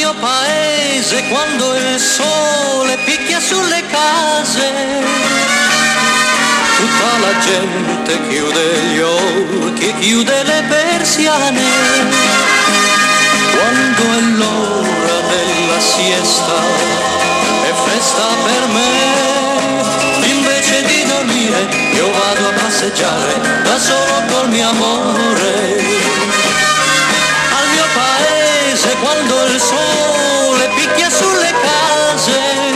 mio paese quando il sole picchia sulle case, tutta la gente chiude gli occhi, chiude le persiane, quando è l'ora della siesta è festa per me, invece di dormire io vado a passeggiare da solo col mio amore. Al mio paese quando il sole picchia sulle case,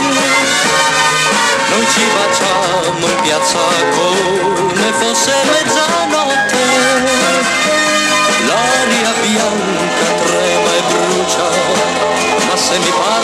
noi ci baciamo in piazza come fosse mezzanotte, l'aria bianca trema e brucia, ma se mi pare